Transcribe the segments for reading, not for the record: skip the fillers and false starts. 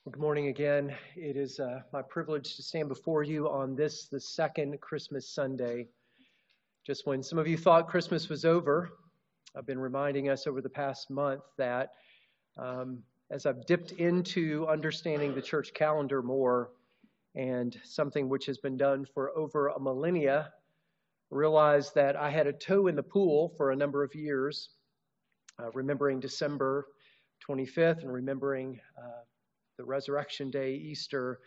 Good morning again. It is my privilege to stand before you on the second Christmas Sunday. Just when some of you thought Christmas was over, I've been reminding us over the past month that as I've dipped into understanding the church calendar more and something which has been done for over a millennia, realized that I had a toe in the pool for a number of years, remembering December 25th and remembering the Resurrection Day, Easter,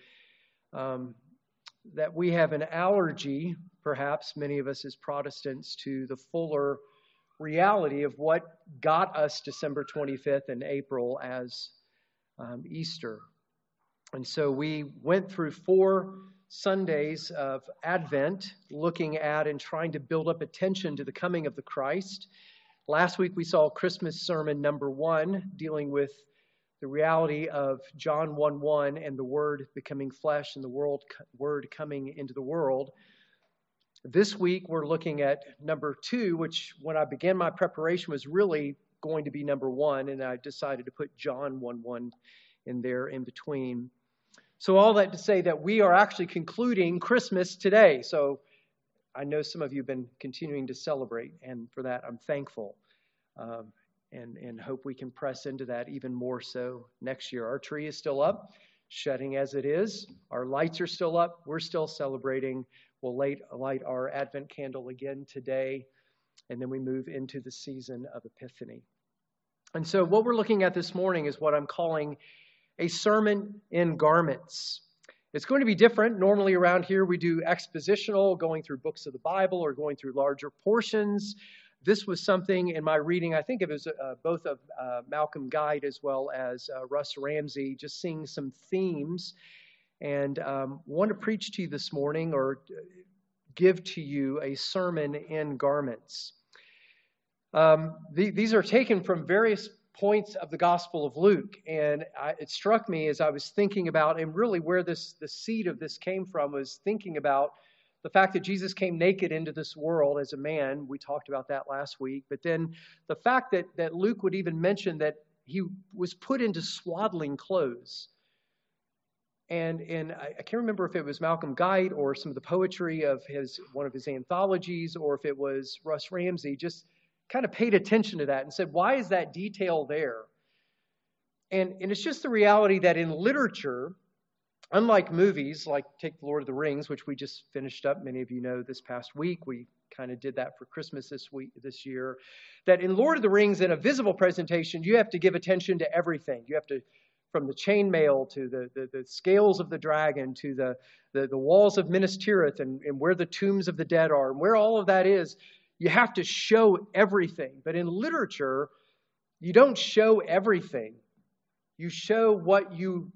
that we have an allergy, perhaps many of us as Protestants, to the fuller reality of what got us December 25th and April as Easter. And so we went through 4 Sundays of Advent, looking at and trying to build up attention to the coming of the Christ. Last week we saw Christmas sermon number 1, dealing with the reality of John 1:1 and the Word becoming flesh and the Word coming into the world. This week we're looking at number 2, which when I began my preparation was really going to be number 1, and I decided to put John 1:1 in there in between. So all that to say that we are actually concluding Christmas today. So I know some of you have been continuing to celebrate, and for that I'm thankful. And hope we can press into that even more so next year. Our tree is still up, shedding as it is. Our lights are still up. We're still celebrating. We'll light our Advent candle again today, and then we move into the season of Epiphany. And so what we're looking at this morning is what I'm calling a sermon in garments. It's going to be different. Normally around here we do expositional, going through books of the Bible or going through larger portions. This was something in my reading, I think it was both of Malcolm Guide as well as Russ Ramsey, just seeing some themes, and want to preach to you this morning or give to you a sermon in garments. These are taken from various points of the Gospel of Luke, and it struck me as I was thinking about, and really where the seed of this came from was thinking about the fact that Jesus came naked into this world as a man. We talked about that last week. But then the fact that Luke would even mention that he was put into swaddling clothes. And I can't remember if it was Malcolm Guide or some of the poetry of one of his anthologies, or if it was Russ Ramsey, just kind of paid attention to that and said, why is that detail there? And it's just the reality that in literature, unlike movies, like take The Lord of the Rings, which we just finished up, many of you know this past week, we kind of did that for Christmas this year, that in Lord of the Rings, in a visible presentation, you have to give attention to everything. You have to, from the chainmail to the scales of the dragon to the walls of Minas Tirith and where the tombs of the dead are and where all of that is, you have to show everything. But in literature, you don't show everything. You show what you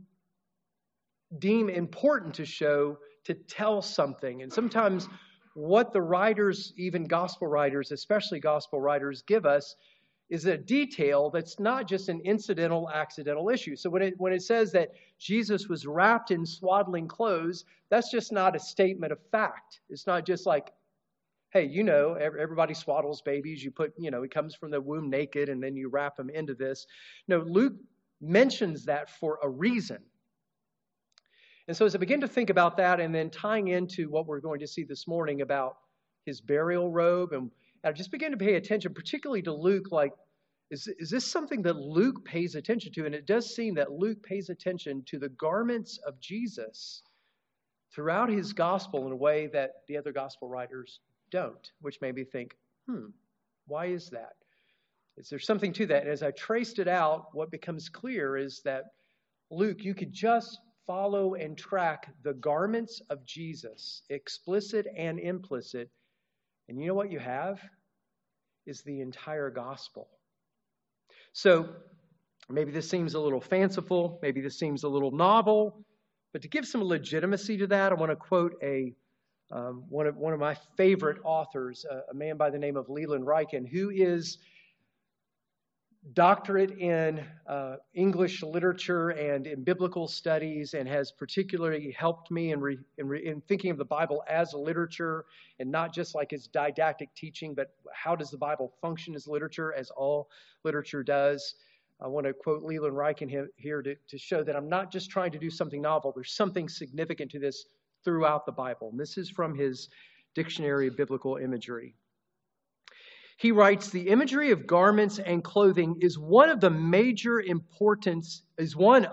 deem important to show, to tell something. And sometimes what the writers, even gospel writers, especially gospel writers, give us is a detail that's not just an incidental, accidental issue. So when it says that Jesus was wrapped in swaddling clothes, that's just not a statement of fact. It's not just like, hey, everybody swaddles babies. You put, he comes from the womb naked and then you wrap him into this. No, Luke mentions that for a reason. And so as I begin to think about that and then tying into what we're going to see this morning about his burial robe, and I just began to pay attention, particularly to Luke, like, is this something that Luke pays attention to? And it does seem that Luke pays attention to the garments of Jesus throughout his gospel in a way that the other gospel writers don't, which made me think, why is that? Is there something to that? And as I traced it out, what becomes clear is that Luke, you could just follow and track the garments of Jesus, explicit and implicit. And you know what you have? Is the entire gospel. So maybe this seems a little fanciful, maybe this seems a little novel, but to give some legitimacy to that, I want to quote one of my favorite authors, a man by the name of Leland Ryken, who is doctorate in English literature and in biblical studies, and has particularly helped me in thinking of the Bible as literature and not just like its didactic teaching, but how does the Bible function as literature, as all literature does. I want to quote Leland Ryken here to show that I'm not just trying to do something novel. There's something significant to this throughout the Bible. And this is from his Dictionary of Biblical Imagery. He writes, the imagery of garments and clothing is one of major importance in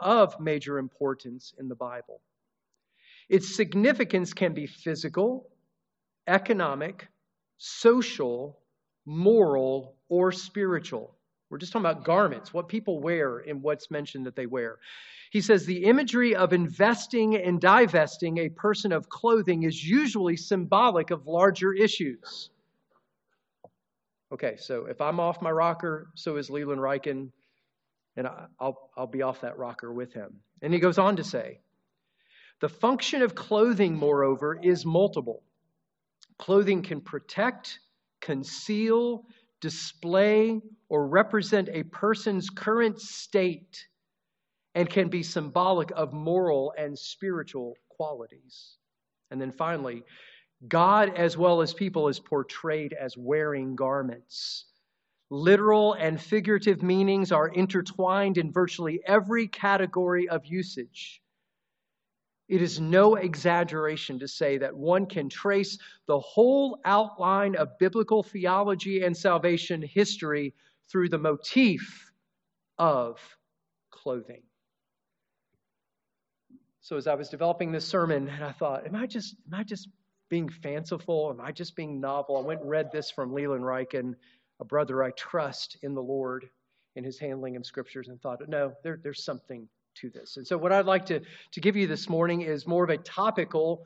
the Bible. Its significance can be physical, economic, social, moral, or spiritual. We're just talking about garments, what people wear and what's mentioned that they wear. He says the imagery of investing and divesting a person of clothing is usually symbolic of larger issues. Okay, so if I'm off my rocker, so is Leland Ryken, and I'll be off that rocker with him. And he goes on to say, the function of clothing, moreover, is multiple. Clothing can protect, conceal, display, or represent a person's current state and can be symbolic of moral and spiritual qualities. And then finally, God as well as people is portrayed as wearing garments. Literal and figurative meanings are intertwined in virtually every category of usage. It is no exaggeration to say that one can trace the whole outline of biblical theology and salvation history through the motif of clothing. So as I was developing this sermon, and I thought, am I just being fanciful? Am I just being novel? I went and read this from Leland Ryken, a brother I trust in the Lord in his handling of scriptures, and thought, no, there's something to this. And so what I'd like to give you this morning is more of a topical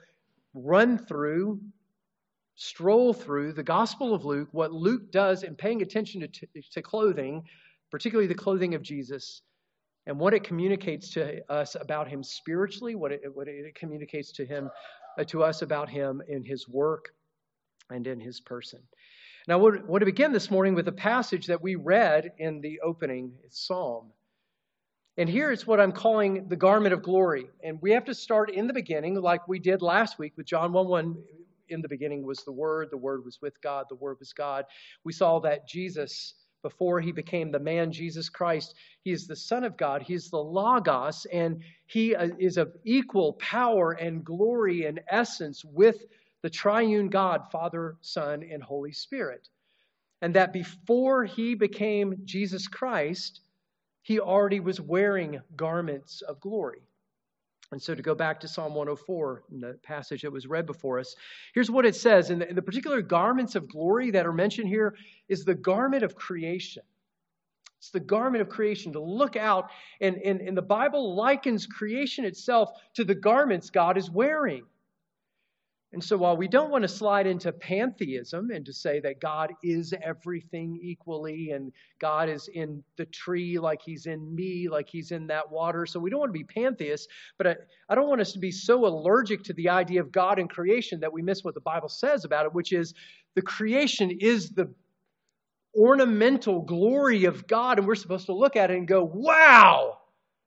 stroll through the Gospel of Luke, what Luke does in paying attention to clothing, particularly the clothing of Jesus, and what it communicates to us about him spiritually, what it communicates to us about him in his work and in his person. Now, I want to begin this morning with a passage that we read in the opening psalm. And here is what I'm calling the garment of glory. And we have to start in the beginning, like we did last week with John 1:1. In the beginning was the Word was with God, the Word was God. We saw that Jesus, before he became the man Jesus Christ, he is the Son of God, he is the Logos, and he is of equal power and glory and essence with the triune God, Father, Son, and Holy Spirit. And that before he became Jesus Christ, he already was wearing garments of glory. And so to go back to Psalm 104, in the passage that was read before us, here's what it says. And the particular garments of glory that are mentioned here is the garment of creation. It's the garment of creation to look out. And the Bible likens creation itself to the garments God is wearing. And so while we don't want to slide into pantheism and to say that God is everything equally and God is in the tree like he's in me, like he's in that water. So we don't want to be pantheists, but I don't want us to be so allergic to the idea of God and creation that we miss what the Bible says about it, which is the creation is the ornamental glory of God, and we're supposed to look at it and go, wow!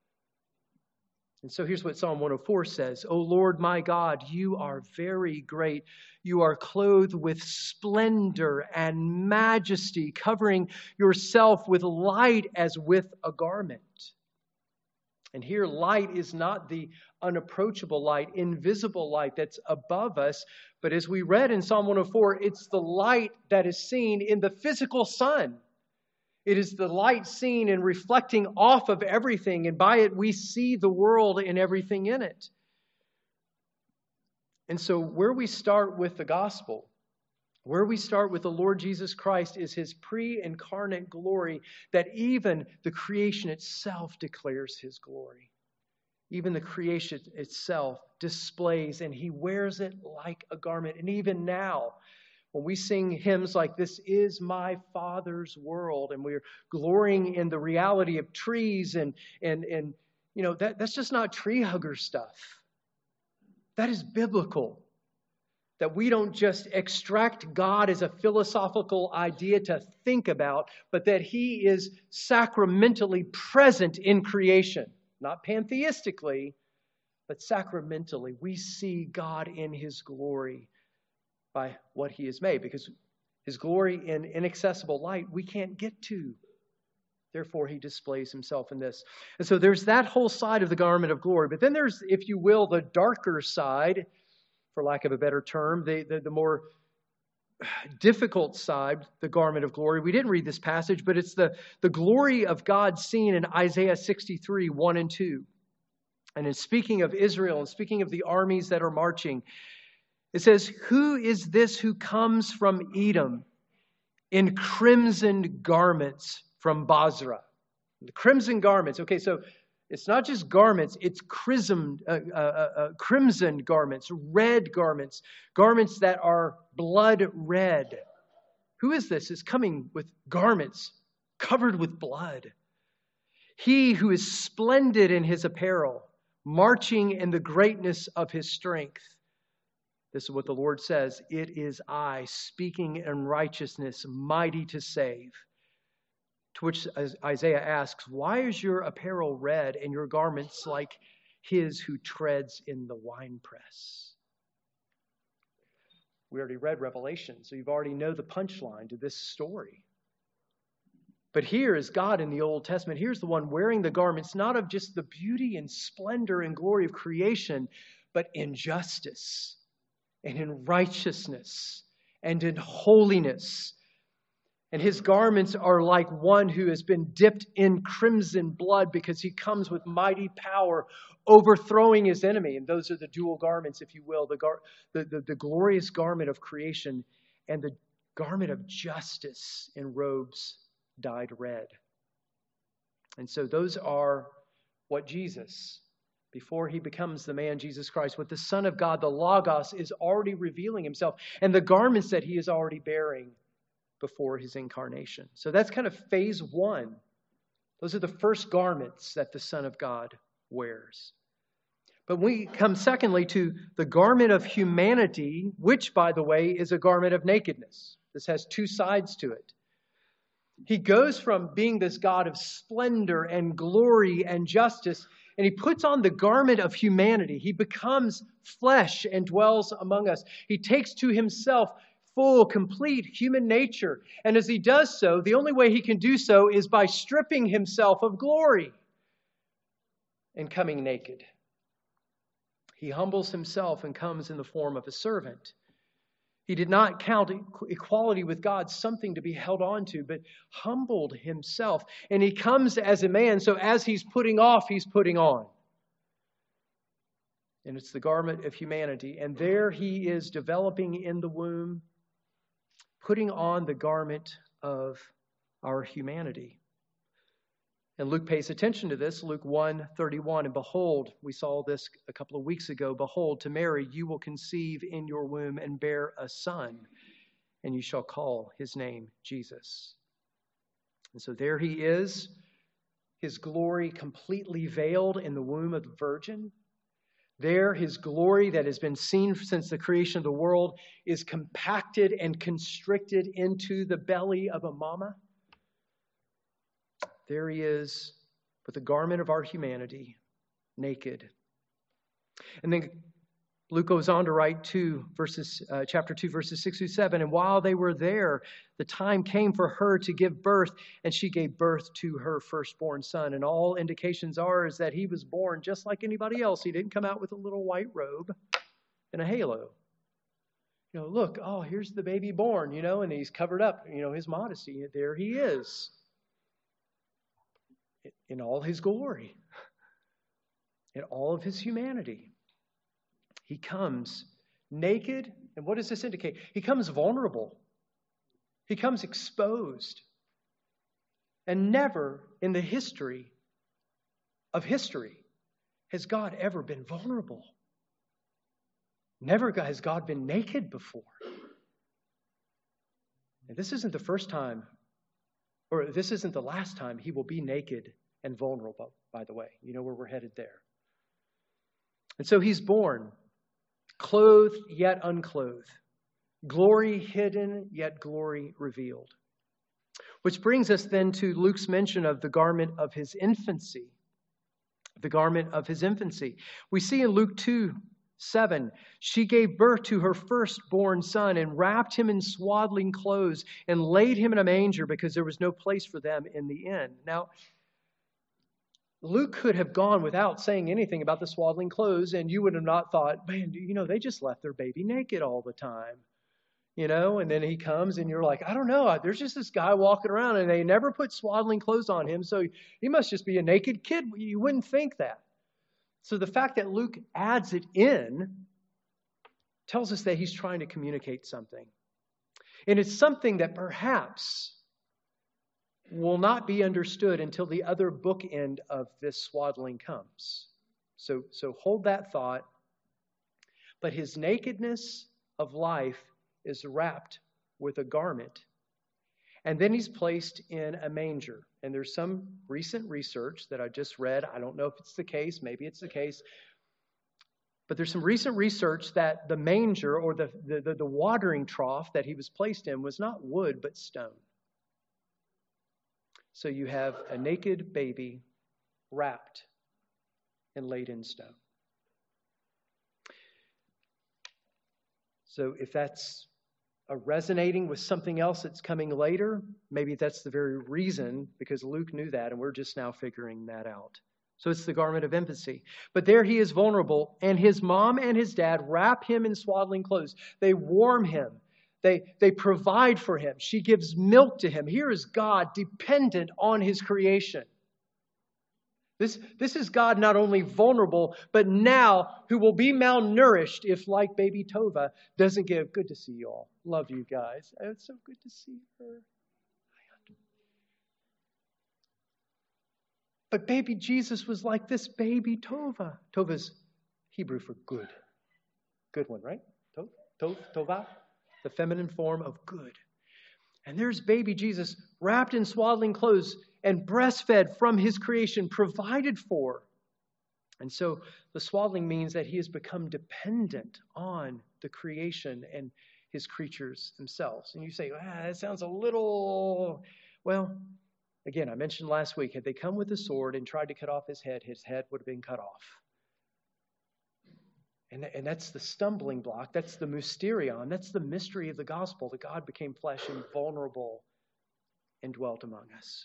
And so here's what Psalm 104 says. O Lord my God, you are very great. You are clothed with splendor and majesty, covering yourself with light as with a garment. And here light is not the unapproachable light, invisible light that's above us. But as we read in Psalm 104, it's the light that is seen in the physical sun. It is the light seen and reflecting off of everything, and by it we see the world and everything in it. And so where we start with the gospel, where we start with the Lord Jesus Christ is his pre-incarnate glory that even the creation itself declares his glory. Even the creation itself displays, and he wears it like a garment. And even now, when we sing hymns like "This is my Father's world," and we're glorying in the reality of trees, and you know that's just not tree hugger stuff. That is biblical. That we don't just extract God as a philosophical idea to think about, but that he is sacramentally present in creation. Not pantheistically, but sacramentally. We see God in his glory by what he has made, because his glory in inaccessible light we can't get to. Therefore, he displays himself in this. And so there's that whole side of the garment of glory. But then there's, if you will, the darker side, for lack of a better term, the more difficult side, the garment of glory. We didn't read this passage, but it's the glory of God seen in Isaiah 63, 1 and 2. And in speaking of Israel and speaking of the armies that are marching, it says, "Who is this who comes from Edom in crimson garments from Basra?" The crimson garments. Okay, so it's not just garments, it's crimson garments, red garments, garments that are blood red. Who is this? Is coming with garments covered with blood. He who is splendid in his apparel, marching in the greatness of his strength. This is what the Lord says. "It is I, speaking in righteousness, mighty to save." To which Isaiah asks, "Why is your apparel red and your garments like his who treads in the winepress?" We already read Revelation, so you've already know the punchline to this story. But here is God in the Old Testament. Here's the one wearing the garments, not of just the beauty and splendor and glory of creation, but in justice and in righteousness and in holiness. And his garments are like one who has been dipped in crimson blood because he comes with mighty power, overthrowing his enemy. And those are the dual garments, if you will, the glorious garment of creation and the garment of justice in robes dyed red. And so those are what Jesus, before he becomes the man Jesus Christ, what the Son of God, the Logos, is already revealing himself, and the garments that he is already bearing before his incarnation. So that's kind of phase one. Those are the first garments that the Son of God wears. But we come secondly to the garment of humanity, which, by the way, is a garment of nakedness. This has two sides to it. He goes from being this God of splendor and glory and justice, and he puts on the garment of humanity. He becomes flesh and dwells among us. He takes to himself full, complete human nature. And as he does so, the only way he can do so is by stripping himself of glory and coming naked. He humbles himself and comes in the form of a servant. He did not count equality with God something to be held on to, but humbled himself. And he comes as a man, so as he's putting off, he's putting on. And it's the garment of humanity. And there he is developing in the womb, putting on the garment of our humanity. And Luke pays attention to this, Luke 1:31. "And behold," we saw this a couple of weeks ago, "behold, to Mary you will conceive in your womb and bear a son, and you shall call his name Jesus." And so there he is, his glory completely veiled in the womb of the Virgin. There, his glory that has been seen since the creation of the world is compacted and constricted into the belly of a mama. There he is with the garment of our humanity, naked. And then Luke goes on to write chapter 2, verses 6 through 7. "And while they were there, the time came for her to give birth, and she gave birth to her firstborn son." And all indications is that he was born just like anybody else. He didn't come out with a little white robe and a halo. Look, here's the baby born, and he's covered up, his modesty. There he is in all his glory, in all of his humanity. He comes naked, and what does this indicate? He comes vulnerable. He comes exposed. And never in the history of history has God ever been vulnerable. Never has God been naked before. And this isn't the first time, or this isn't the last time he will be naked and vulnerable, by the way. You know where we're headed there. And so he's born, clothed yet unclothed, glory hidden yet glory revealed. Which brings us then to Luke's mention of the garment of his infancy. The garment of his infancy. We see in Luke 2, 7, she gave birth to her firstborn son and wrapped him in swaddling clothes and laid him in a manger because there was no place for them in the inn. Now, Luke could have gone without saying anything about the swaddling clothes, and you would have not thought, man, they just left their baby naked all the time. And then he comes and you're like, I don't know, there's just this guy walking around and they never put swaddling clothes on him, so he must just be a naked kid. You wouldn't think that. So the fact that Luke adds it in tells us that he's trying to communicate something. And it's something that perhaps will not be understood until the other bookend of this swaddling comes. So hold that thought. But his nakedness of life is wrapped with a garment. And then he's placed in a manger. And there's some recent research that I just read. I don't know if it's the case. Maybe it's the case. But there's some recent research that the manger or the watering trough that he was placed in was not wood but stone. So you have a naked baby wrapped and laid in stone. So if that's resonating with something else that's coming later, maybe that's the very reason, because Luke knew that and we're just now figuring that out. So it's the garment of infancy. But there he is vulnerable, and his mom and his dad wrap him in swaddling clothes. They warm him. They provide for him. She gives milk to him. Here is God dependent on his creation. This is God not only vulnerable, but now who will be malnourished if, like baby Tova, doesn't give. Good to see you all. Love you guys. It's so good to see her. But baby Jesus was like this baby Tova. Tova's Hebrew for good. Good one, right? Tova, the feminine form of good. And there's baby Jesus wrapped in swaddling clothes and breastfed from his creation, provided for. And so the swaddling means that he has become dependent on the creation and his creatures themselves. And you say, that sounds a little, well, again, I mentioned last week, had they come with a sword and tried to cut off his head would have been cut off. And that's the stumbling block. That's the mysterion. That's the mystery of the gospel, that God became flesh and vulnerable and dwelt among us.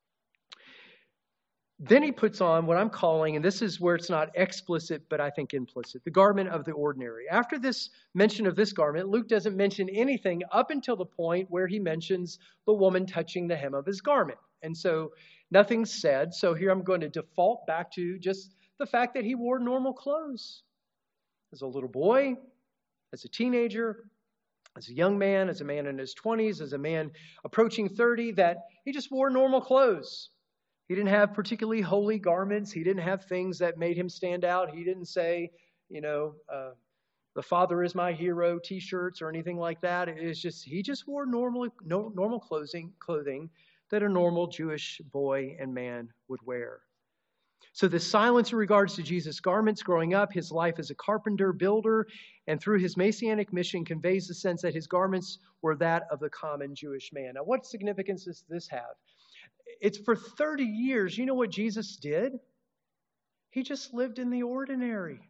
Then he puts on what I'm calling, and this is where it's not explicit, but I think implicit, the garment of the ordinary. After this mention of this garment, Luke doesn't mention anything up until the point where he mentions the woman touching the hem of his garment. And so nothing's said. So here I'm going to default back to just the fact that he wore normal clothes. As a little boy, as a teenager, as a young man, as a man in his 20s, as a man approaching 30, that he just wore normal clothes. He didn't have particularly holy garments. He didn't have things that made him stand out. He didn't say, the Father is my hero T-shirts or anything like that. He just wore normal clothing that a normal Jewish boy and man would wear. So the silence in regards to Jesus' garments growing up, his life as a carpenter, builder, and through his messianic mission conveys the sense that his garments were that of the common Jewish man. Now, what significance does this have? It's for 30 years. You know what Jesus did? He just lived in the ordinary.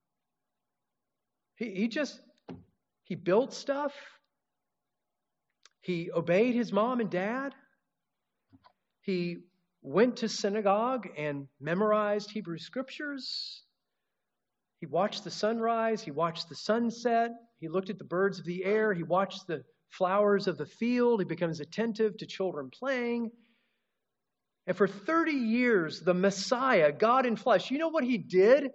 He built stuff. He obeyed his mom and dad. He went to synagogue and memorized Hebrew scriptures. He watched the sunrise. He watched the sunset. He looked at the birds of the air. He watched the flowers of the field. He becomes attentive to children playing. And for 30 years, the Messiah, God in flesh, you know what he did?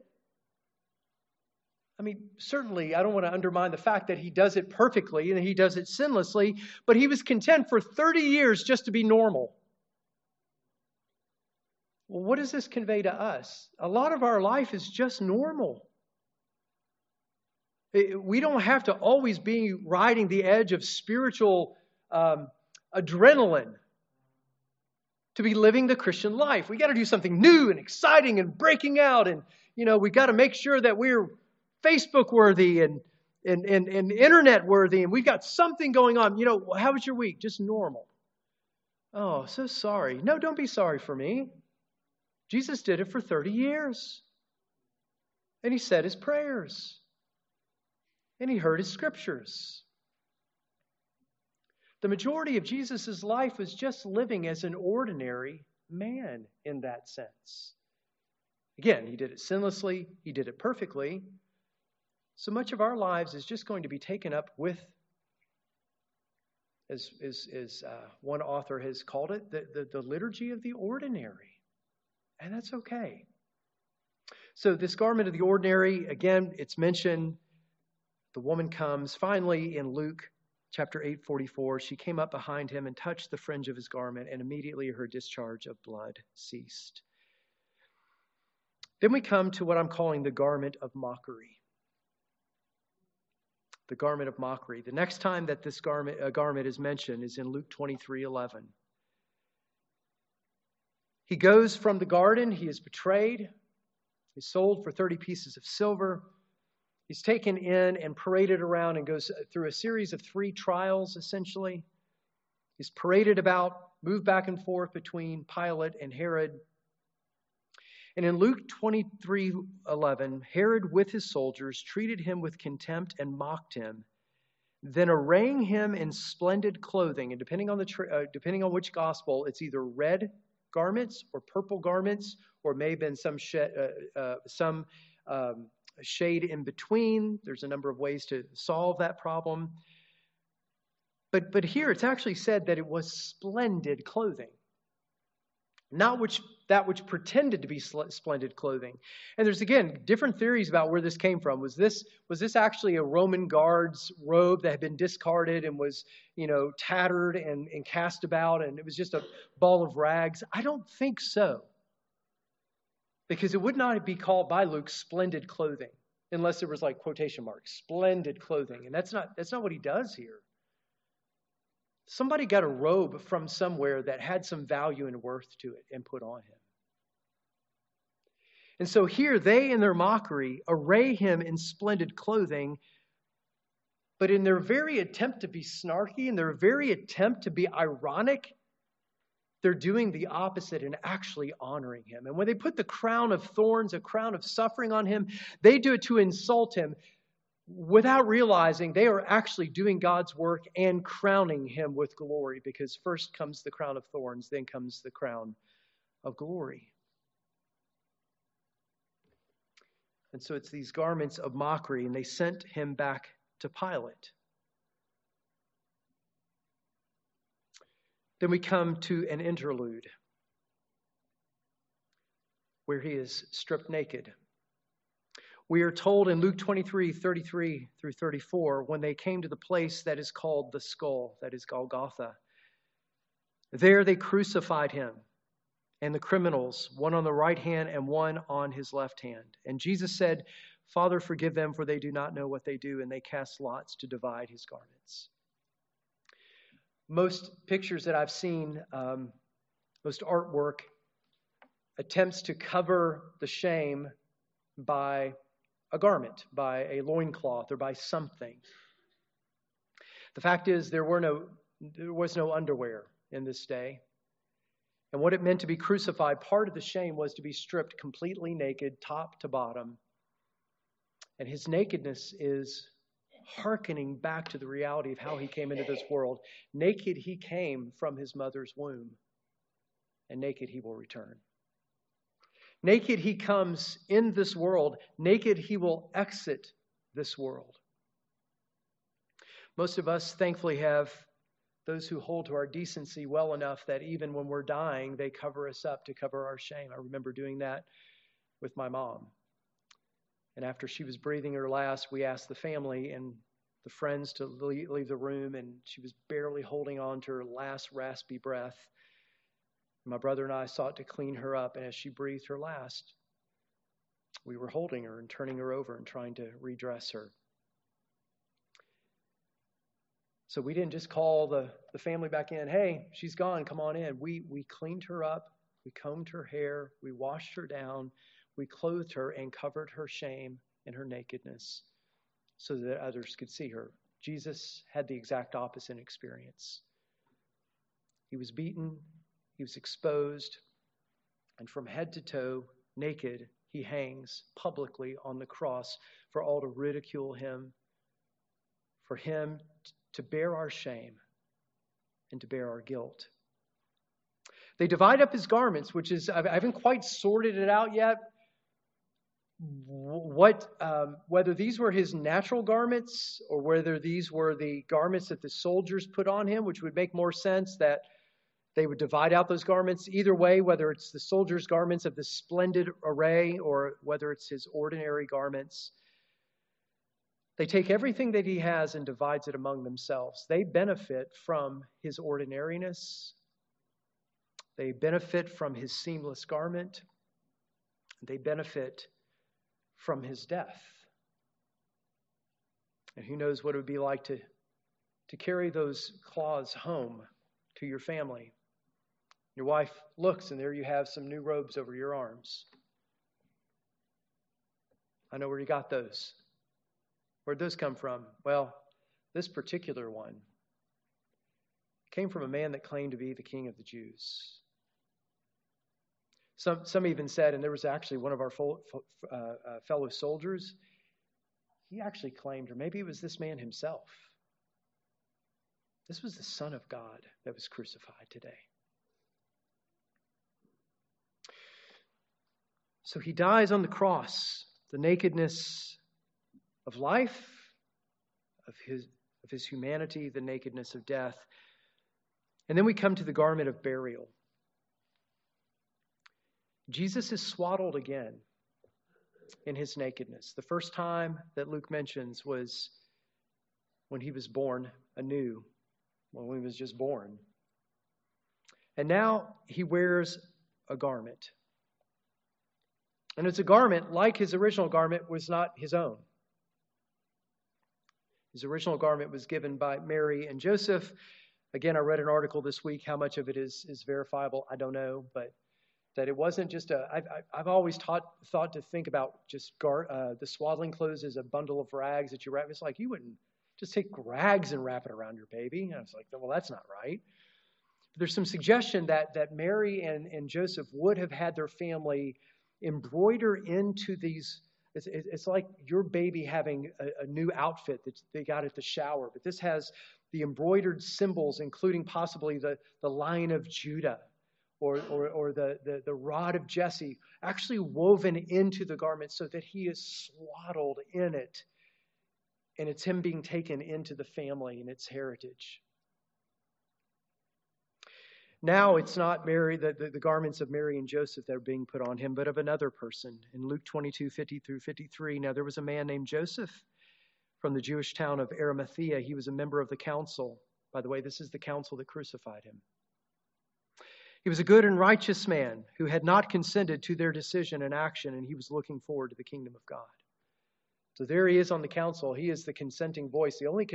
I mean, certainly, I don't want to undermine the fact that he does it perfectly and he does it sinlessly, but he was content for 30 years just to be normal. Well, what does this convey to us? A lot of our life is just normal. We don't have to always be riding the edge of spiritual adrenaline to be living the Christian life. We got to do something new and exciting and breaking out. And, we got to make sure that we're Facebook worthy and internet worthy. And we've got something going on. How was your week? Just normal. Oh, so sorry. No, don't be sorry for me. Jesus did it for 30 years. And he said his prayers. and he heard his scriptures. The majority of Jesus' life was just living as an ordinary man in that sense. Again, he did it sinlessly, he did it perfectly. So much of our lives is just going to be taken up with, as one author has called it, the liturgy of the ordinary. And that's okay. So this garment of the ordinary, again, it's mentioned, the woman comes. Finally, in Luke chapter 8:44, she came up behind him and touched the fringe of his garment, and immediately her discharge of blood ceased. Then we come to what I'm calling the garment of mockery. The garment of mockery. The next time that this garment is mentioned is in Luke 23:11. He goes from the garden, he is betrayed, he's sold for 30 pieces of silver. He's taken in and paraded around and goes through a series of 3 trials, essentially. He's paraded about, moved back and forth between Pilate and Herod. And in Luke 23:11, Herod with his soldiers treated him with contempt and mocked him. Then arraying him in splendid clothing, and depending on which gospel, it's either red garments or purple garments, or may have been some shade in between. There's a number of ways to solve that problem. But here it's actually said that it was splendid clothing. Not that which pretended to be splendid clothing. And there's, again, different theories about where this came from. Was this actually a Roman guard's robe that had been discarded and was, tattered and cast about, and it was just a ball of rags? I don't think so. Because it would not be called by Luke splendid clothing, unless there was like quotation marks, splendid clothing. And that's not what he does here. Somebody got a robe from somewhere that had some value and worth to it and put on him. And so here they, in their mockery, array him in splendid clothing, but in their very attempt to be snarky, in their very attempt to be ironic, they're doing the opposite and actually honoring him. And when they put the crown of thorns, a crown of suffering on him, they do it to insult him without realizing they are actually doing God's work and crowning him with glory, because first comes the crown of thorns, then comes the crown of glory. And so it's these garments of mockery, and they sent him back to Pilate. Then we come to an interlude where he is stripped naked. We are told in Luke 23:33 through 34, when they came to the place that is called the skull, that is Golgotha, there they crucified him and the criminals, one on the right hand and one on his left hand. And Jesus said, "Father, forgive them, for they do not know what they do." And they cast lots to divide his garments. Most pictures that I've seen, most artwork, attempts to cover the shame by a garment, by a loincloth, or by something. The fact is, there was no underwear in this day. And what it meant to be crucified, part of the shame was to be stripped completely naked, top to bottom. And his nakedness is hearkening back to the reality of how he came into this world. Naked he came from his mother's womb, and naked he will return. Naked he comes in this world, naked he will exit this world. Most of us, thankfully, have those who hold to our decency well enough that even when we're dying, they cover us up to cover our shame. I remember doing that with my mom. And after she was breathing her last, we asked the family and the friends to leave the room, and she was barely holding on to her last raspy breath. My brother and I sought to clean her up, and as she breathed her last, we were holding her and turning her over and trying to redress her. So we didn't just call the family back in, "Hey, she's gone, come on in." We cleaned her up, we combed her hair, we washed her down, we clothed her and covered her shame and her nakedness so that others could see her. Jesus had the exact opposite experience. He was beaten, he was exposed, and from head to toe, naked, he hangs publicly on the cross for all to ridicule him, for him to bear our shame and to bear our guilt. They divide up his garments, which is, I haven't quite sorted it out yet, whether these were his natural garments or whether these were the garments that the soldiers put on him, which would make more sense that they would divide out those garments. Either way, whether it's the soldiers' garments of the splendid array or whether it's his ordinary garments, they take everything that he has and divides it among themselves. They benefit from his ordinariness. They benefit from his seamless garment. They benefit from his death. And who knows what it would be like to carry those cloths home to your family. Your wife looks, and there you have some new robes over your arms. I know where you got those. Where'd those come from? Well, this particular one came from a man that claimed to be the king of the Jews. Some even said, and there was actually one of our fellow soldiers, he actually claimed, or maybe it was this man himself, this was the Son of God that was crucified today. So he dies on the cross, the nakedness of life, of his humanity, the nakedness of death. And then we come to the garment of burial. Jesus is swaddled again in his nakedness. The first time that Luke mentions was when he was born anew, when he was just born. And now he wears a garment. And it's a garment, like his original garment, was not his own. His original garment was given by Mary and Joseph. Again, I read an article this week. How much of it is verifiable, I don't know. But that it wasn't just I've always thought to think about just the swaddling clothes as a bundle of rags that you wrap. It's like you wouldn't just take rags and wrap it around your baby. And I was like, well, that's not right. But there's some suggestion that Mary and Joseph would have had their family embroider into these. It's like your baby having a new outfit that they got at the shower. But this has the embroidered symbols, including possibly the Lion of Judah or the rod of Jesse, actually woven into the garment so that he is swaddled in it. And it's him being taken into the family and its heritage. Now it's not Mary, the garments of Mary and Joseph that are being put on him, but of another person. In Luke 22:50-53, now there was a man named Joseph from the Jewish town of Arimathea. He was a member of the council. By the way, this is the council that crucified him. He was a good and righteous man who had not consented to their decision and action, and he was looking forward to the kingdom of God. So there he is on the council. He is the consenting voice, the only,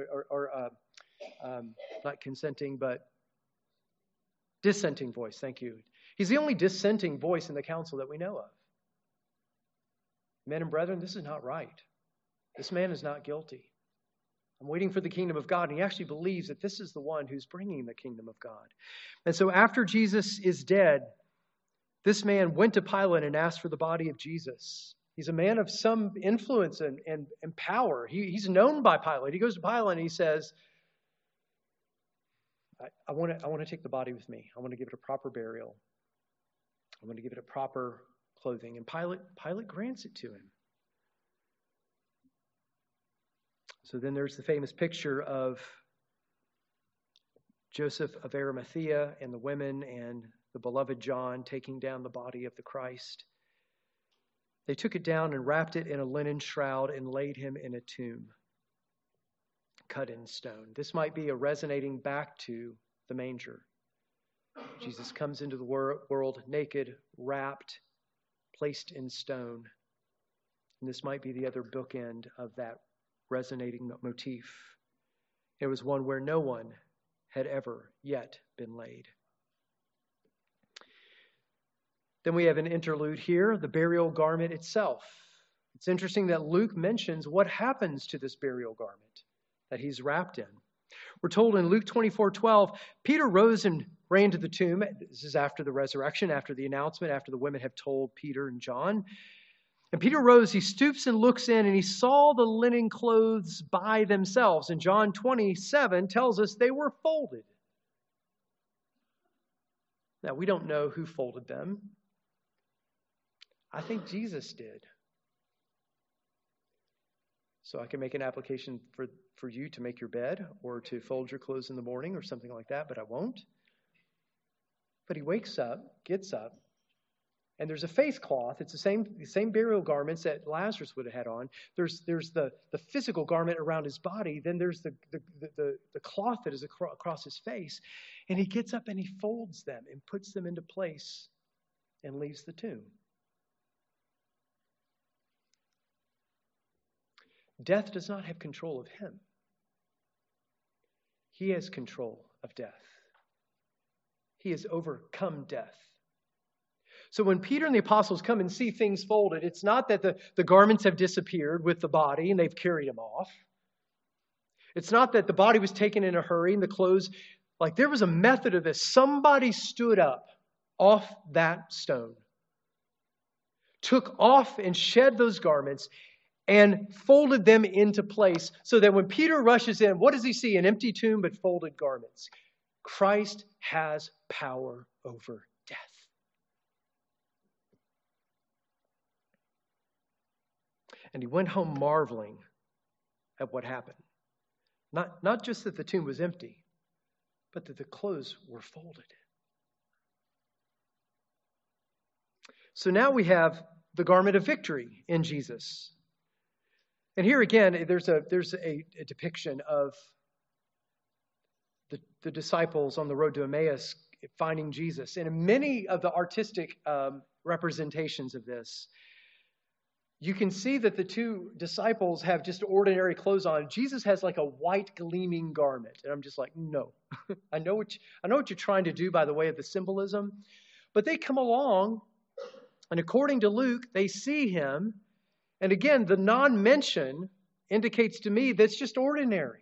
not consenting, but dissenting voice. Thank you. He's the only dissenting voice in the council that we know of. Men and brethren, this is not right. This man is not guilty. I'm waiting for the kingdom of God. And he actually believes that this is the one who's bringing the kingdom of God. And so after Jesus is dead, this man went to Pilate and asked for the body of Jesus. He's a man of some influence and power. He's known by Pilate. He goes to Pilate and he says, I want to take the body with me. I want to give it a proper burial. I want to give it a proper clothing. And Pilate grants it to him. So then there's the famous picture of Joseph of Arimathea and the women and the beloved John taking down the body of the Christ. They took it down and wrapped it in a linen shroud and laid him in a tomb cut in stone. This might be a resonating back to the manger. Jesus comes into the world naked, wrapped, placed in stone. And this might be the other bookend of that resonating motif. It was one where no one had ever yet been laid. Then we have an interlude here, the burial garment itself. It's interesting that Luke mentions what happens to this burial garment that he's wrapped in. We're told in Luke 24:12, Peter rose and ran to the tomb. This is after the resurrection, after the announcement, after the women have told Peter and John. And Peter rose, he stoops and looks in, and he saw the linen clothes by themselves. And John 27 tells us they were folded. Now, we don't know who folded them. I think Jesus did. So I can make an application for you to make your bed or to fold your clothes in the morning or something like that, but I won't. But he wakes up, gets up, and there's a face cloth. It's the same burial garments that Lazarus would have had on. There's the physical garment around his body. Then there's the cloth that is across his face. And he gets up and he folds them and puts them into place and leaves the tomb. Death does not have control of him. He has control of death. He has overcome death. So when Peter and the apostles come and see things folded, it's not that the garments have disappeared with the body and they've carried them off. It's not that the body was taken in a hurry and the clothes, like there was a method of this. Somebody stood up off that stone, took off and shed those garments and folded them into place so that when Peter rushes in, what does he see? An empty tomb but folded garments. Christ has power over death. And he went home marveling at what happened. Not just that the tomb was empty, but that the clothes were folded. So now we have the garment of victory in Jesus. And here again, there's a depiction of the disciples on the road to Emmaus finding Jesus. And in many of the artistic representations of this, you can see that the two disciples have just ordinary clothes on. Jesus has like a white gleaming garment. And I'm just like, no. I know what you're trying to do by the way of the symbolism. But they come along, and according to Luke, they see him. And again, the non-mention indicates to me that's just ordinary.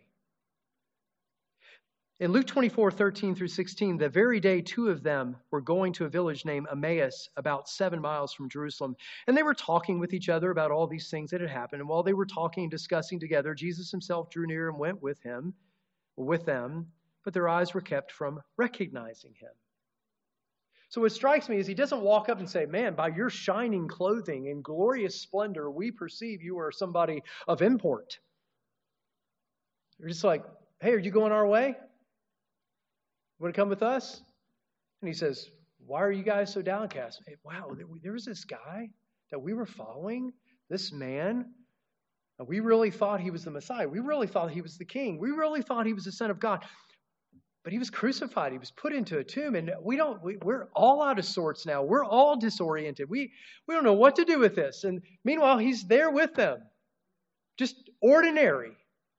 In Luke 24:13-16, the very day two of them were going to a village named Emmaus, about 7 miles from Jerusalem. And they were talking with each other about all these things that had happened. And while they were talking and discussing together, Jesus himself drew near and went with them, but their eyes were kept from recognizing him. So what strikes me is he doesn't walk up and say, man, by your shining clothing and glorious splendor, we perceive you are somebody of import. They're just like, hey, are you going our way? Want to come with us? And he says, why are you guys so downcast? Hey, wow, there was this guy that we were following, this man. And we really thought he was the Messiah. We really thought he was the king. We really thought he was the Son of God. But he was crucified. He was put into a tomb. And we're all out of sorts now. We're all disoriented. We don't know what to do with this. And meanwhile, he's there with them. Just ordinary.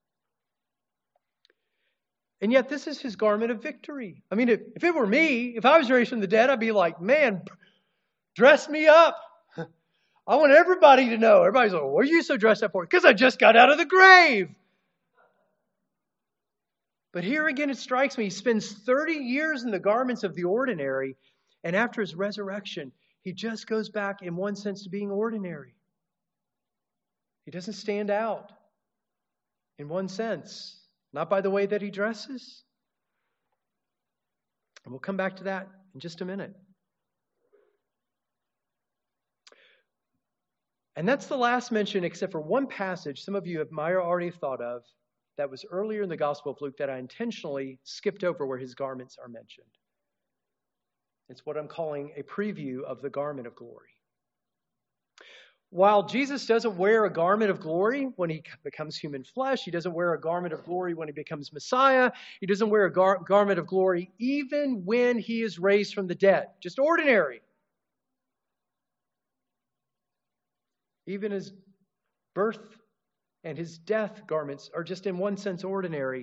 And yet this is his garment of victory. I mean, if it were me, if I was raised from the dead, I'd be like, man, dress me up. I want everybody to know. Everybody's like, what are you so dressed up for? Because I just got out of the grave. But here again, it strikes me, he spends 30 years in the garments of the ordinary, and after his resurrection, he just goes back, in one sense, to being ordinary. He doesn't stand out, in one sense. Not by the way that he dresses. And we'll come back to that in just a minute. And that's the last mention, except for one passage some of you might already thought of, that was earlier in the Gospel of Luke that I intentionally skipped over where his garments are mentioned. It's what I'm calling a preview of the garment of glory. While Jesus doesn't wear a garment of glory when he becomes human flesh, he doesn't wear a garment of glory when he becomes Messiah, he doesn't wear a garment of glory even when he is raised from the dead. Just ordinary. Even his birth and his death garments are just in one sense ordinary.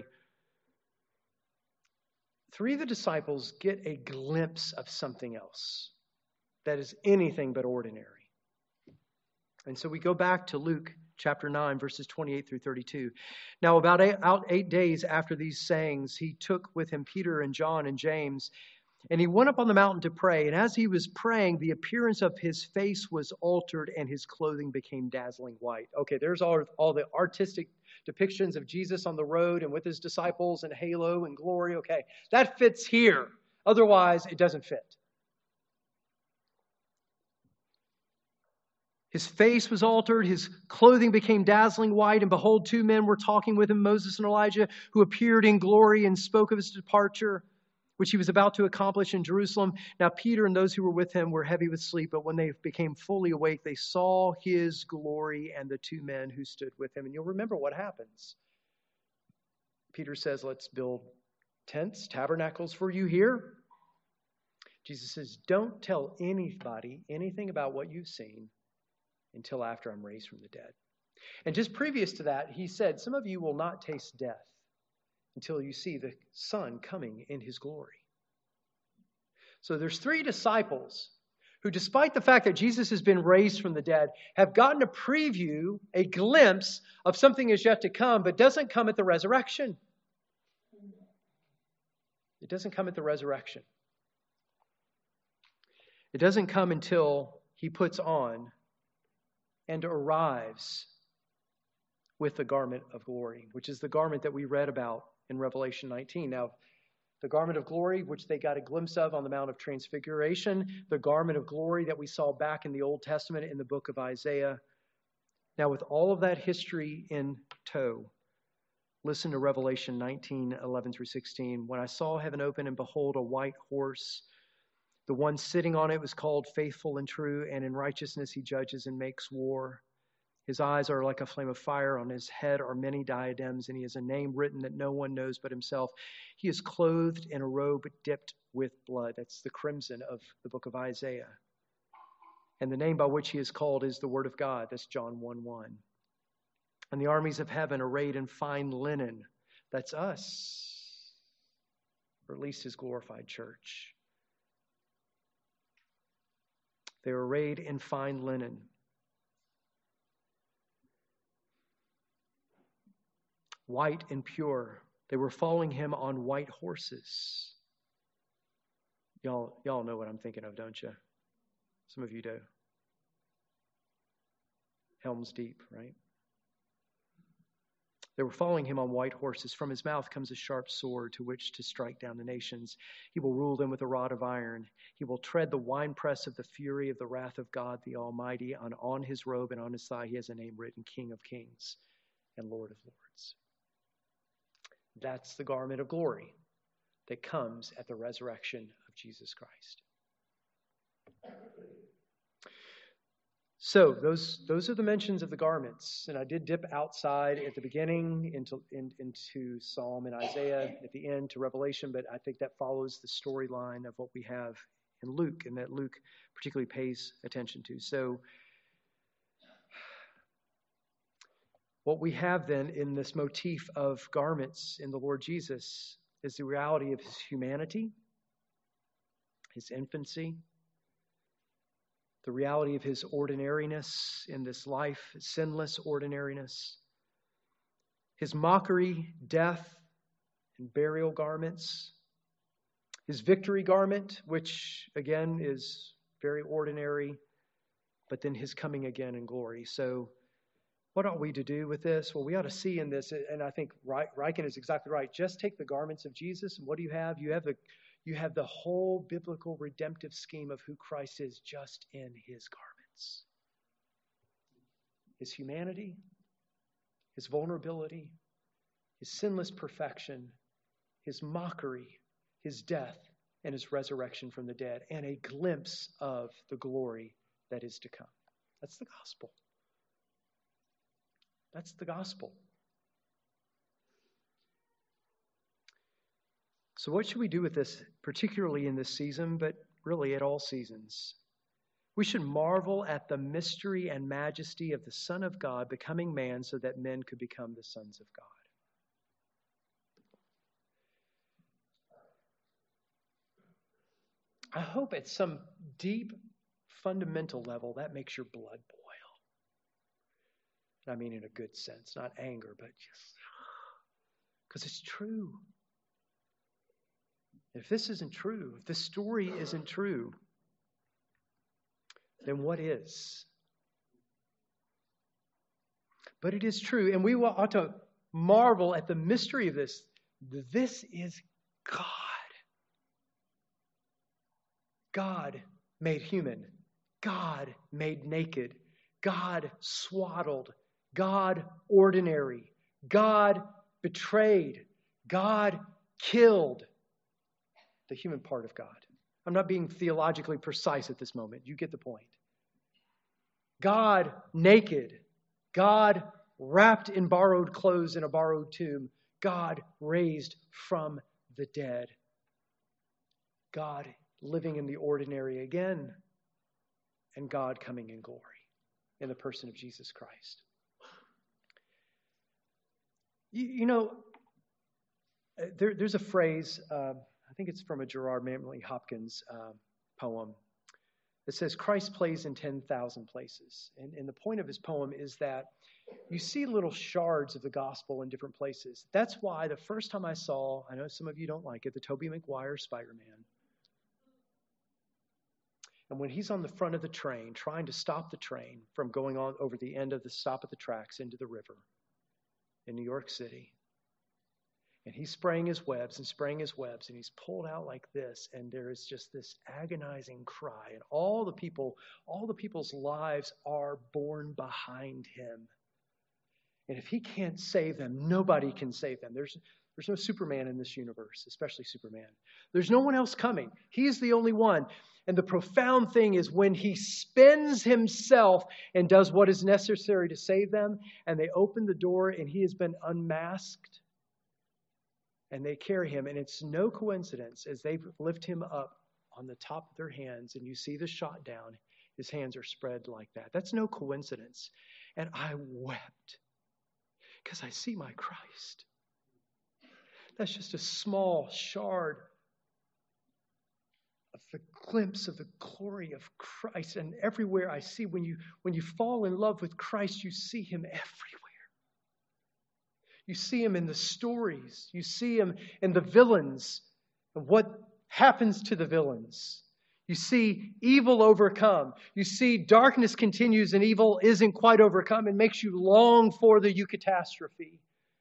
3 of the disciples get a glimpse of something else that is anything but ordinary. And so we go back to Luke chapter 9, verses 28-32. Now, about 8 days after these sayings, he took with him Peter and John and James And he went up on the mountain to pray. And as he was praying, the appearance of his face was altered and his clothing became dazzling white. Okay, there's all the artistic depictions of Jesus on the road and with his disciples and halo and glory. Okay, that fits here. Otherwise, it doesn't fit. His face was altered, his clothing became dazzling white, and behold, two men were talking with him, Moses and Elijah, who appeared in glory and spoke of his departure, which he was about to accomplish in Jerusalem. Now Peter and those who were with him were heavy with sleep, but when they became fully awake, they saw his glory and the two men who stood with him. And you'll remember what happens. Peter says, let's build tents, tabernacles for you here. Jesus says, don't tell anybody anything about what you've seen until after I'm raised from the dead. And just previous to that, he said, some of you will not taste death until you see the Son coming in his glory. So there's three disciples who, despite the fact that Jesus has been raised from the dead, have gotten a preview, a glimpse of something is yet to come, but doesn't come at the resurrection. It doesn't come at the resurrection. It doesn't come until he puts on and arrives with the garment of glory, which is the garment that we read about in Revelation 19. Now, the garment of glory, which they got a glimpse of on the Mount of Transfiguration, the garment of glory that we saw back in the Old Testament in the book of Isaiah. Now, with all of that history in tow, listen to Revelation 19, 11 through 16. When I saw heaven open, and behold, a white horse. The one sitting on it was called Faithful and True, and in righteousness he judges and makes war. His eyes are like a flame of fire. On his head are many diadems, and he has a name written that no one knows but himself. He is clothed in a robe dipped with blood. That's the crimson of the book of Isaiah. And the name by which he is called is the Word of God. That's John 1:1. And the armies of heaven arrayed in fine linen. That's us, or at least his glorified church. They were arrayed in fine linen. White and pure. They were following him on white horses. Y'all know what I'm thinking of, don't you? Some of you do. Helm's Deep, right? They were following him on white horses. From his mouth comes a sharp sword to which to strike down the nations. He will rule them with a rod of iron. He will tread the winepress of the fury of the wrath of God the Almighty. And on his robe and on his thigh he has a name written, King of Kings and Lord of Lords. That's the garment of glory that comes at the resurrection of Jesus Christ. So those are the mentions of the garments. And I did dip outside at the beginning into Psalm and Isaiah, at the end to Revelation, but I think that follows the storyline of what we have in Luke, and that Luke particularly pays attention to. So what we have then in this motif of garments in the Lord Jesus is the reality of his humanity, his infancy, the reality of his ordinariness in this life, sinless ordinariness, his mockery, death, and burial garments, his victory garment, which again is very ordinary, but then his coming again in glory. So what ought we to do with this? Well, we ought to see in this, and I think Riken is exactly right. Just take the garments of Jesus, and what do you have? You have the whole biblical redemptive scheme of who Christ is just in his garments. His humanity, his vulnerability, his sinless perfection, his mockery, his death, and his resurrection from the dead, and a glimpse of the glory that is to come. That's the gospel. That's the gospel. So what should we do with this, particularly in this season, but really at all seasons? We should marvel at the mystery and majesty of the Son of God becoming man so that men could become the sons of God. I hope at some deep, fundamental level that makes your blood boil. I mean in a good sense, not anger, but just because it's true. If this isn't true, if this story isn't true, then what is? But it is true, and we ought to marvel at the mystery of this. This is God. God made human. God made naked. God swaddled. God ordinary. God betrayed. God killed. The human part of God. I'm not being theologically precise at this moment. You get the point. God naked. God wrapped in borrowed clothes in a borrowed tomb. God raised from the dead. God living in the ordinary again. And God coming in glory in the person of Jesus Christ. There's a phrase, I think it's from a Gerard Manley Hopkins poem, that says Christ plays in 10,000 places. And the point of his poem is that you see little shards of the gospel in different places. That's why the first time I saw, I know some of you don't like it, the Tobey Maguire Spider-Man. And when he's on the front of the train, trying to stop the train from going on over the end of the stop at the tracks into the river in New York City. And he's spraying his webs, and he's pulled out like this, and there is just this agonizing cry, and all the people's lives are born behind him. And if he can't save them, nobody can save them. There's no Superman in this universe, especially Superman. There's no one else coming. He's the only one. And the profound thing is when he spends himself and does what is necessary to save them, and they open the door and he has been unmasked, and they carry him, and it's no coincidence as they lift him up on the top of their hands, and you see the shot down, his hands are spread like that. That's no coincidence. And I wept because I see my Christ. That's just a small shard of the glimpse of the glory of Christ. And everywhere I see, when you fall in love with Christ, you see him everywhere. You see him in the stories. You see him in the villains and what happens to the villains. You see evil overcome. You see darkness continues and evil isn't quite overcome. It makes you long for the eucatastrophe.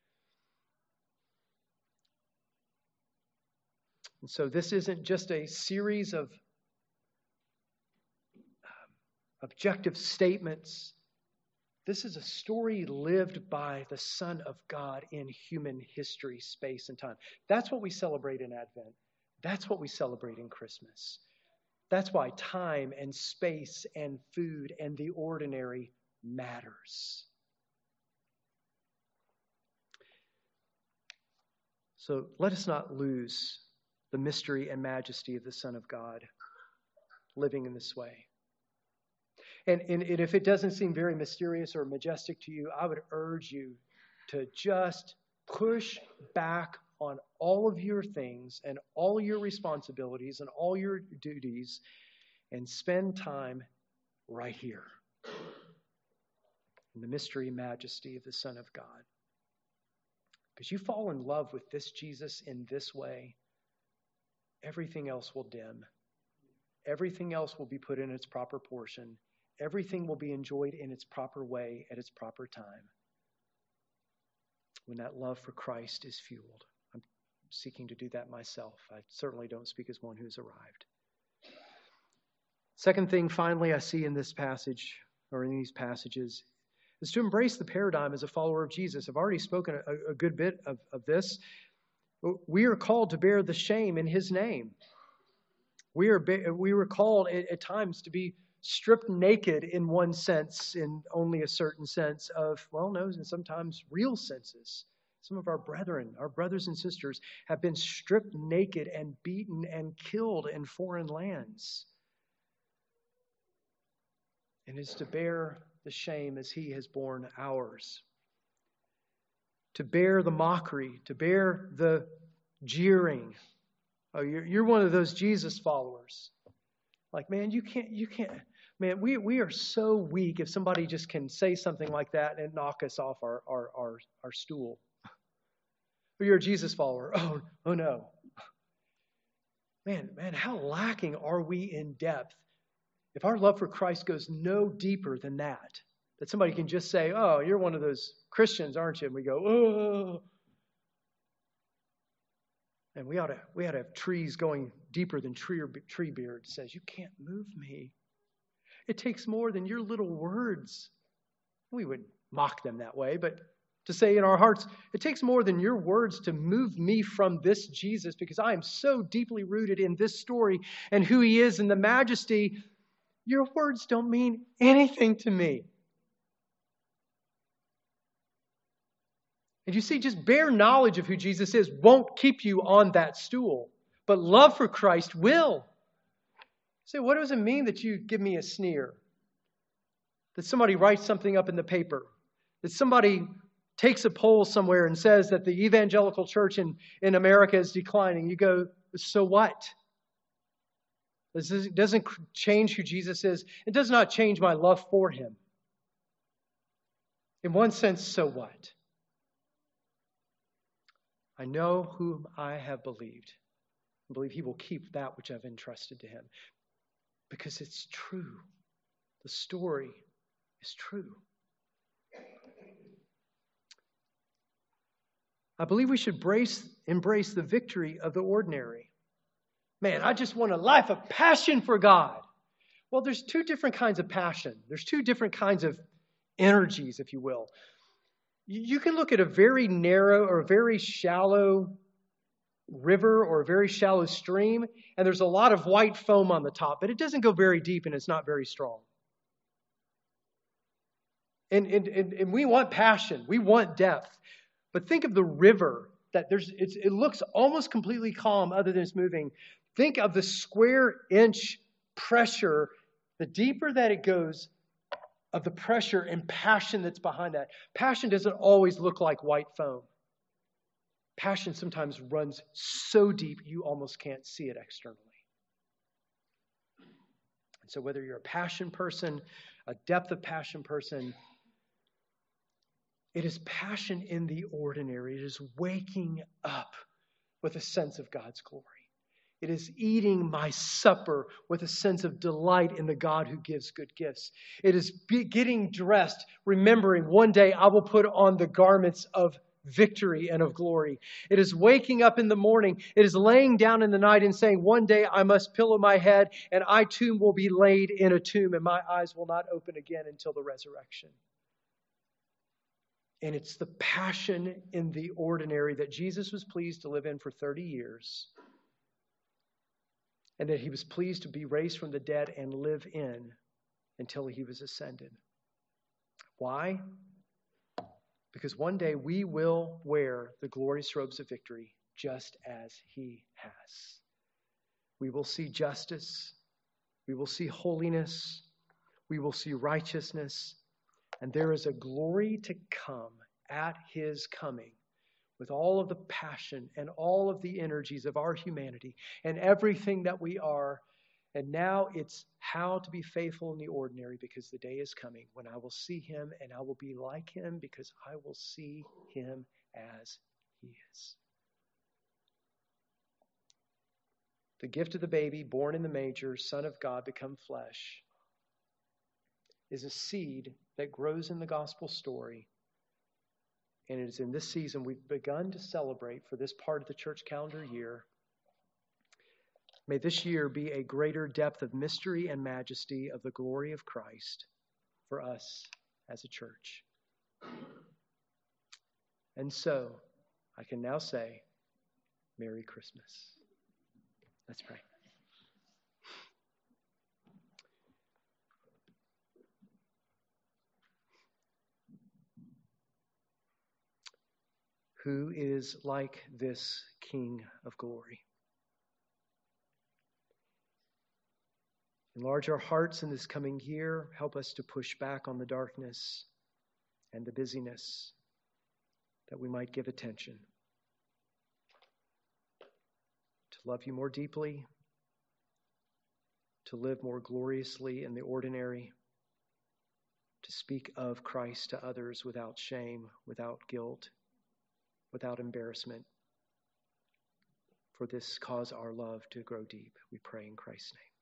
And so this isn't just a series of objective statements. This is a story lived by the Son of God in human history, space, and time. That's what we celebrate in Advent. That's what we celebrate in Christmas. That's why time and space and food and the ordinary matters. So let us not lose the mystery and majesty of the Son of God living in this way. And if it doesn't seem very mysterious or majestic to you, I would urge you to just push back on all of your things and all your responsibilities and all your duties and spend time right here in the mystery and majesty of the Son of God. Because you fall in love with this Jesus in this way, everything else will dim. Everything else will be put in its proper portion. Everything will be enjoyed in its proper way at its proper time when that love for Christ is fueled. I'm seeking to do that myself. I certainly don't speak as one who's arrived. Second thing, finally, I see in this passage, or in these passages, is to embrace the paradigm as a follower of Jesus. I've already spoken a good bit of this. We are called to bear the shame in his name. We were called at times to be stripped naked in one sense, in only a certain sense of, well, no, and sometimes real senses. Some of our brethren, our brothers and sisters, have been stripped naked and beaten and killed in foreign lands. And it's to bear the shame as he has borne ours. To bear the mockery, to bear the jeering. Oh, you're one of those Jesus followers. Like, man, you can't. Man, we are so weak if somebody just can say something like that and knock us off our stool. Or you're a Jesus follower. Oh no. Man, how lacking are we in depth if our love for Christ goes no deeper than that? That somebody can just say, oh, you're one of those Christians, aren't you? And we go, oh. And we ought to have trees going deeper than tree beard. It says, you can't move me. It takes more than your little words. We would mock them that way, but to say in our hearts, it takes more than your words to move me from this Jesus, because I am so deeply rooted in this story and who he is and the majesty. Your words don't mean anything to me. And you see, just bare knowledge of who Jesus is won't keep you on that stool. But love for Christ will. So what does it mean that you give me a sneer? That somebody writes something up in the paper? That somebody takes a poll somewhere and says that the evangelical church in America is declining? You go, so what? This doesn't change who Jesus is. It does not change my love for him. In one sense, so what? I know whom I have believed. I believe he will keep that which I've entrusted to him. Because it's true. The story is true. I believe we should embrace the victory of the ordinary. Man, I just want a life of passion for God. Well, there's two different kinds of passion. There's two different kinds of energies, if you will. You can look at a very narrow or a very shallow river or a very shallow stream, and there's a lot of white foam on the top, but it doesn't go very deep and it's not very strong. And we want passion. We want depth. But think of the river that it looks almost completely calm other than it's moving. Think of the square inch pressure. The deeper that it goes, of the pressure and passion that's behind that. Passion doesn't always look like white foam. Passion sometimes runs so deep you almost can't see it externally. And so whether you're a passion person, a depth of passion person, it is passion in the ordinary. It is waking up with a sense of God's glory. It is eating my supper with a sense of delight in the God who gives good gifts. It is getting dressed, remembering one day I will put on the garments of victory and of glory. It is waking up in the morning. It is laying down in the night and saying, one day I must pillow my head and I too will be laid in a tomb and my eyes will not open again until the resurrection. And it's the passion in the ordinary that Jesus was pleased to live in for 30 years. And that he was pleased to be raised from the dead and live in until he was ascended. Why? Because one day we will wear the glorious robes of victory just as he has. We will see justice. We will see holiness. We will see righteousness. And there is a glory to come at his coming, with all of the passion and all of the energies of our humanity and everything that we are. And now it's how to be faithful in the ordinary, because the day is coming when I will see him and I will be like him, because I will see him as he is. The gift of the baby born in the manger, Son of God become flesh, is a seed that grows in the gospel story. And it is in this season we've begun to celebrate for this part of the church calendar year. May this year be a greater depth of mystery and majesty of the glory of Christ for us as a church. And so, I can now say, Merry Christmas. Let's pray. Who is like this King of glory? Enlarge our hearts in this coming year. Help us to push back on the darkness and the busyness, that we might give attention to love you more deeply, to live more gloriously in the ordinary, to speak of Christ to others without shame, without guilt, without embarrassment. for this cause our love to grow deep. We pray in Christ's name.